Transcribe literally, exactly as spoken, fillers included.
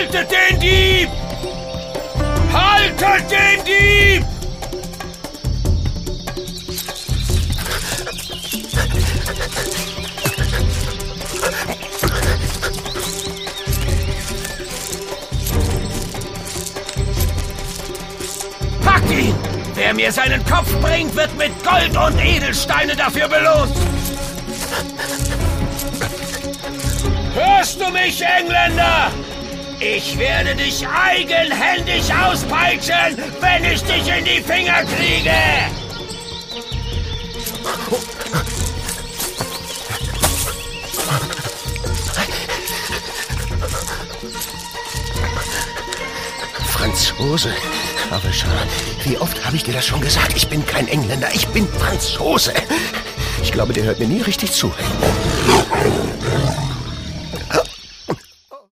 Haltet den Dieb! Haltet den Dieb! Packt ihn! Wer mir seinen Kopf bringt, wird mit Gold und Edelsteine dafür belohnt! Hörst du mich, Engländer? Ich werde dich eigenhändig auspeitschen, wenn ich dich in die Finger kriege! Franzose? Aber schau, wie oft habe ich dir das schon gesagt? Ich bin kein Engländer, ich bin Franzose. Ich glaube, der hört mir nie richtig zu.